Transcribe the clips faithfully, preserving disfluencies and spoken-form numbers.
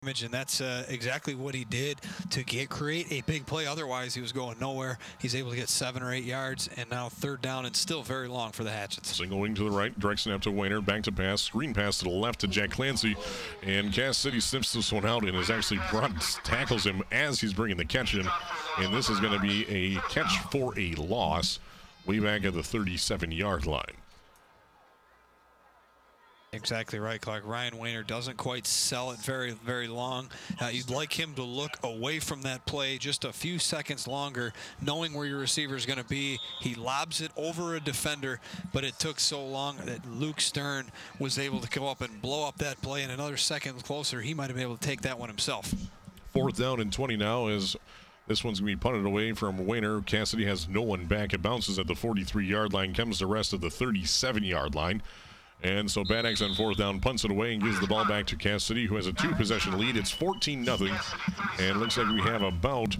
And that's uh, exactly what he did to get create a big play. Otherwise, he was going nowhere. He's able to get seven or eight yards, and now third down and still very long for the Hatchets. Single wing to the right, direct snap to Weiner, back to pass, screen pass to the left to Jack Clancy, and Cass City sniffs this one out and is actually brought, tackles him as he's bringing the catch in, and this is going to be a catch for a loss way back at the thirty-seven-yard line. Exactly right, Clark. Ryan Weiner doesn't quite sell it very, very long. Uh, you'd like him to look away from that play just a few seconds longer, knowing where your receiver is going to be. He lobs it over a defender, but it took so long that Luke Stern was able to go up and blow up that play. And another second closer, he might have been able to take that one himself. Fourth down and twenty now as this one's going to be punted away from Weiner. Cassidy has no one back. It bounces at the forty-three-yard line, comes to rest at the thirty-seven-yard line. And so Bad Axe on fourth down punts it away and gives the ball back to Cass City, who has a two-possession lead. It's fourteen nothing, and looks like we have about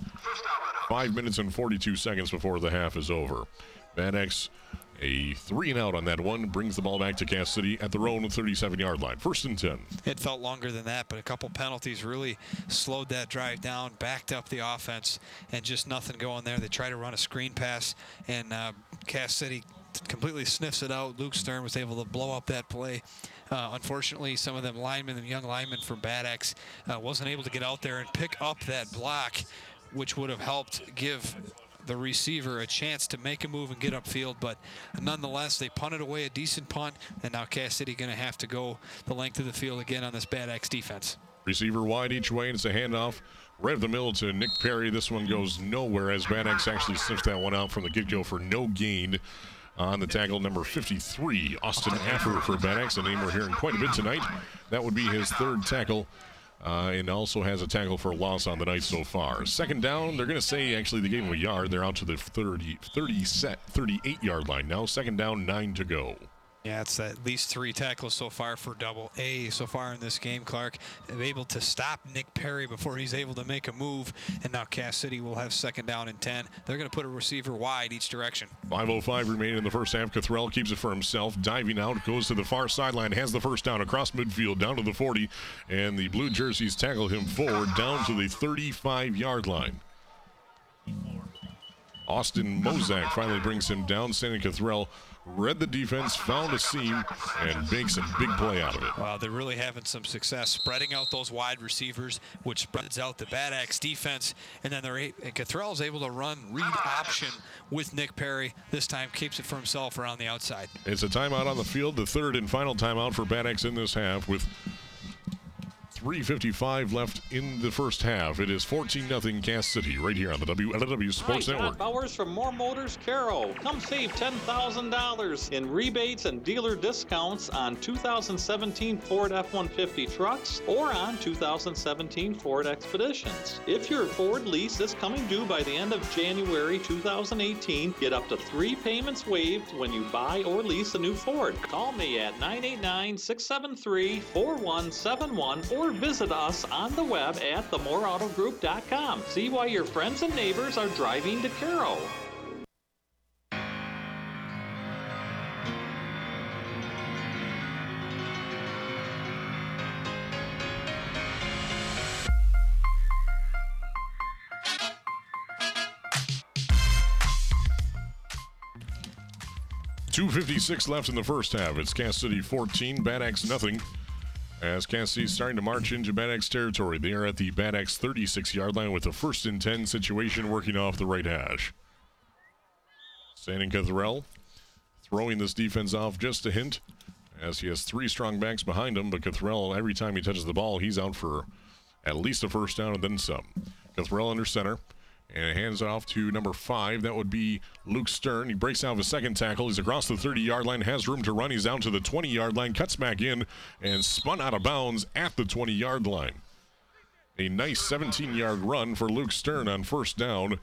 five minutes and forty-two seconds before the half is over. Bad Axe, a three and out on that one, brings the ball back to Cass City at their own thirty-seven-yard line. First and ten. It felt longer than that, but a couple penalties really slowed that drive down, backed up the offense, and just nothing going there. They try to run a screen pass, and uh, Cass City completely sniffs it out. Luke Stern was able to blow up that play. Uh, unfortunately, some of them linemen, the young linemen from Bad Axe, uh, wasn't able to get out there and pick up that block, which would have helped give the receiver a chance to make a move and get upfield. But nonetheless, they punted away a decent punt, and now Cass City going to have to go the length of the field again on this Bad Axe defense. Receiver wide each way, and it's a handoff right of the middle to Nick Perry. This one goes nowhere as Bad Axe actually sniffs that one out from the get-go for no gain. On the tackle, number fifty-three, Austin Affer for Bad Axe, a name we're hearing quite a bit tonight. That would be his third tackle, uh, and also has a tackle for a loss on the night so far. Second down, they're going to say actually they gave him a yard. They're out to the thirty, thirty set, thirty-eight-yard line now. Second down, nine to go. Yeah, it's at least three tackles so far for Double A so far in this game, Clark. They're able to stop Nick Perry before he's able to make a move, and now Cass City will have second down and ten. They're going to put a receiver wide each direction. five oh five remaining in the first half. Cothrell keeps it for himself, diving out, goes to the far sideline, has the first down across midfield, down to the forty, and the blue jerseys tackle him forward down to the thirty-five-yard line. Austin Mozak finally brings him down. Sandy Cothrell read the defense, found a seam, and makes a big play out of it. Wow, they're really having some success spreading out those wide receivers, which spreads out the Bad Axe defense. And then they're and Cothrell is able to run read option with Nick Perry. This time keeps it for himself around the outside. It's a timeout on the field, the third and final timeout for Bad Axe in this half with three fifty-five left in the first half. It is fourteen nothing Cass City right here on the W L W Sports Hi, Network. Bob Bowers from More Motors Caro. Come save ten thousand dollars in rebates and dealer discounts on two thousand seventeen Ford F one fifty trucks or on two thousand seventeen Ford Expeditions. If your Ford lease is coming due by the end of January two thousand eighteen, get up to three payments waived when you buy or lease a new Ford. Call me at nine eight nine, six seven three, four one seven one or visit us on the web at the more auto group dot com. See why your friends and neighbors are driving to Caro. two fifty-six left in the first half. It's Cass City fourteen, Bad Axe nothing. As Cass City is starting to march into Bad Axe territory. They are at the Bad Axe thirty-six-yard line with a first and ten situation working off the right hash. Standing Cothrell throwing this defense off just a hint as he has three strong backs behind him, but Cothrell, every time he touches the ball, he's out for at least a first down and then some. Cothrell under center. And hands it off to number five. That would be Luke Stern. He breaks out of a second tackle. He's across the thirty-yard line, has room to run. He's down to the twenty-yard line, cuts back in, and spun out of bounds at the twenty-yard line. A nice seventeen-yard run for Luke Stern on first down.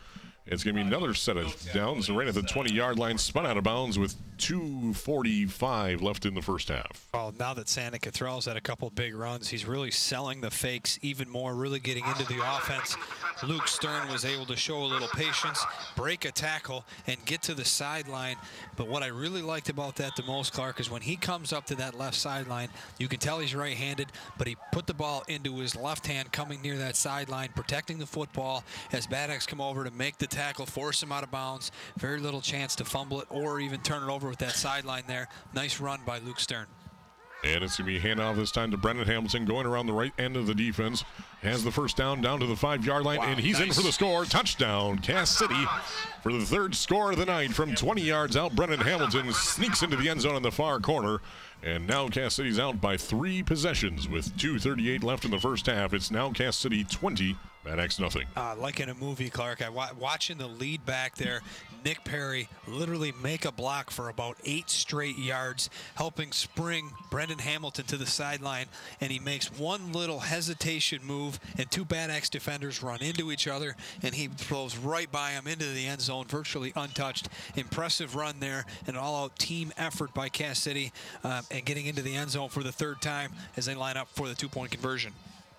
It's going to be another set of downs right at the twenty-yard line, spun out of bounds with two forty-five left in the first half. Well, now that Santa Cottrell's had a couple big runs, he's really selling the fakes even more, really getting into the offense. Luke Stern was able to show a little patience, break a tackle, and get to the sideline. But what I really liked about that the most, Clark, is when he comes up to that left sideline, you can tell he's right-handed, but he put the ball into his left hand coming near that sideline, protecting the football as Bad Axe come over to make the tackle, force him out of bounds. Very little chance to fumble it or even turn it over with that sideline there. Nice run by Luke Stern. And it's going to be a handoff this time to Brendan Hamilton, going around the right end of the defense. Has the first down down to the five-yard line, wow, and he's nice. In for the score. Touchdown, Cass City, for the third score of the night from twenty yards out. Brendan Hamilton sneaks into the end zone in the far corner. And now Cass City's out by three possessions with two thirty-eight left in the first half. It's now Cass City twenty, Bad Axe nothing. Uh, like in a movie, Clark, I wa watching the lead back there, Nick Perry literally make a block for about eight straight yards, helping spring Brendan Hamilton to the sideline, and he makes one little hesitation move, and two Bad Axe defenders run into each other, and he throws right by him into the end zone, virtually untouched. Impressive run there, an all-out team effort by Cass City, uh, and getting into the end zone for the third time as they line up for the two-point conversion.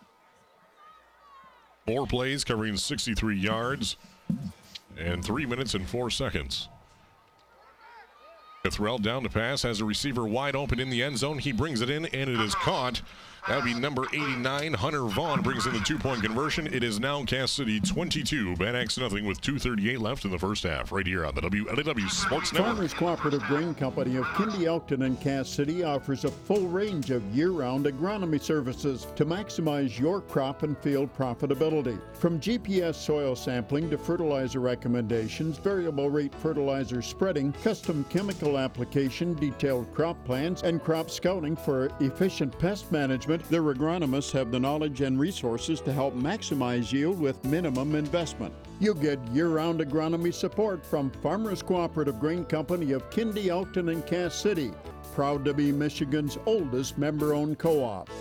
Four plays covering sixty-three yards and three minutes and four seconds. Cottrell down to pass, has a receiver wide open in the end zone. He brings it in, and it is caught. That would be number eighty-nine. Hunter Vaughn brings in the two-point conversion. It is now Cass City twenty-two, Bad Axe nothing, with two thirty-eight left in the first half. Right here on the W L A W Sports Network. Farmers Cooperative Grain Company of Kindy, Elkton, and Cass City offers a full range of year-round agronomy services to maximize your crop and field profitability. From G P S soil sampling to fertilizer recommendations, variable rate fertilizer spreading, custom chemical application, detailed crop plans, and crop scouting for efficient pest management, their agronomists have the knowledge and resources to help maximize yield with minimum investment. You'll get year-round agronomy support from Farmers Cooperative Grain Company of Kindy, Elkton, and Cass City. Proud to be Michigan's oldest member-owned co-op.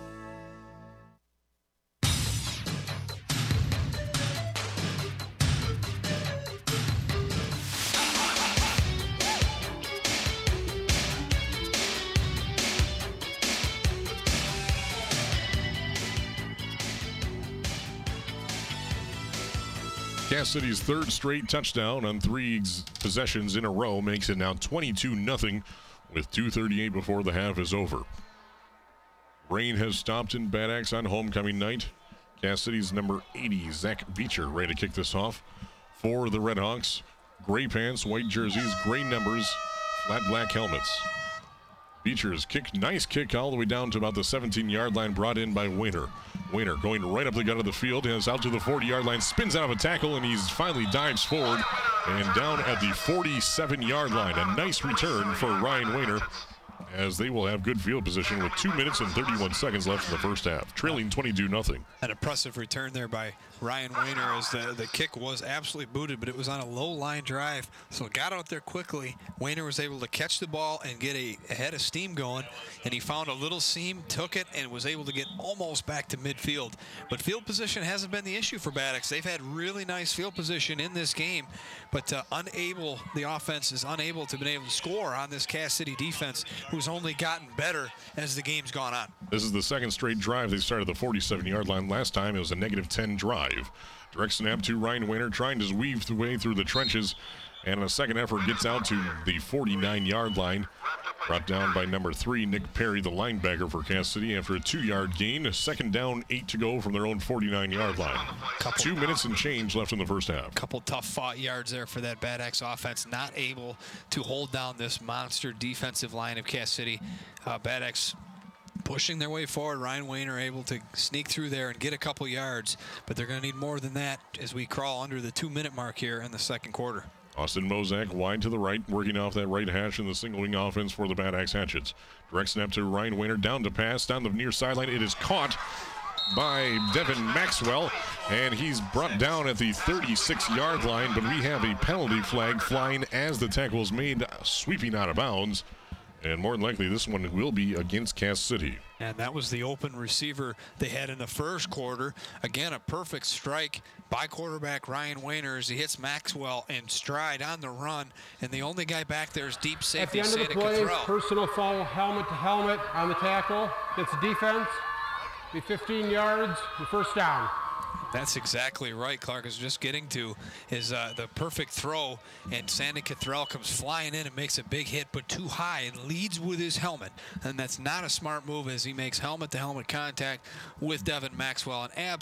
Cass City's third straight touchdown on three possessions in a row makes it now twenty-two nothing with two thirty-eight before the half is over. Rain has stopped in Bad Axe on homecoming night. Cass City's number eighty, Zach Beecher, ready to kick this off for the Redhawks. Gray pants, white jerseys, gray numbers, flat black helmets. Beecher's kick, nice kick all the way down to about the seventeen-yard line, brought in by Wayner. Wayner going right up the gut of the field, has out to the forty-yard line, spins out of a tackle, and he's finally dives forward and down at the forty-seven-yard line. A nice return for Ryan Wayner, as they will have good field position with two minutes and thirty-one seconds left in the first half, trailing twenty-two nothing. An impressive return there by Ryan Wayner, as the, the kick was absolutely booted, but it was on a low line drive, so it got out there quickly. Wayner was able to catch the ball and get a, a head of steam going, and he found a little seam, took it, and was able to get almost back to midfield. But field position hasn't been the issue for Bad Axe. They've had really nice field position in this game, but uh, unable, the offense is unable to be able to score on this Cass City defense, who's only gotten better as the game's gone on. This is the second straight drive. They started the forty-seven-yard line. Last time it was a negative ten drive. Direct snap to Ryan Wayner, trying to weave the way through the trenches, and a second effort gets out to the forty-nine-yard line. Brought down by number three, Nick Perry, the linebacker for Cass City, after a two-yard gain. A second down, eight to go from their own forty-nine-yard line. Couple, Two minutes and change left in the first half. Couple tough fought yards there for that Bad Axe offense, not able to hold down this monster defensive line of Cass City. Uh, Bad Axe pushing their way forward. Ryan Wayner able to sneak through there and get a couple yards, but they're going to need more than that as we crawl under the two-minute mark here in the second quarter. Austin Mozak wide to the right, working off that right hash in the single-wing offense for the Bad Axe Hatchets. Direct snap to Ryan Wayner, down to pass, down the near sideline. It is caught by Devin Maxwell, and he's brought down at the thirty-six-yard line, but we have a penalty flag flying as the tackle is made, sweeping out of bounds, and more than likely this one will be against Cass City. And that was the open receiver they had in the first quarter. Again, a perfect strike by quarterback Ryan Wayner as he hits Maxwell in stride on the run. And the only guy back there is deep safety At the end of the play, Santa Cottrell. personal foul, helmet to helmet on the tackle. Gets the defense. Be fifteen yards, the first down. That's exactly right. Clark is just getting to is uh, the perfect throw, and Sandy Cottrell comes flying in and makes a big hit, but too high, and leads with his helmet. And that's not a smart move as he makes helmet-to-helmet contact with Devin Maxwell. An abs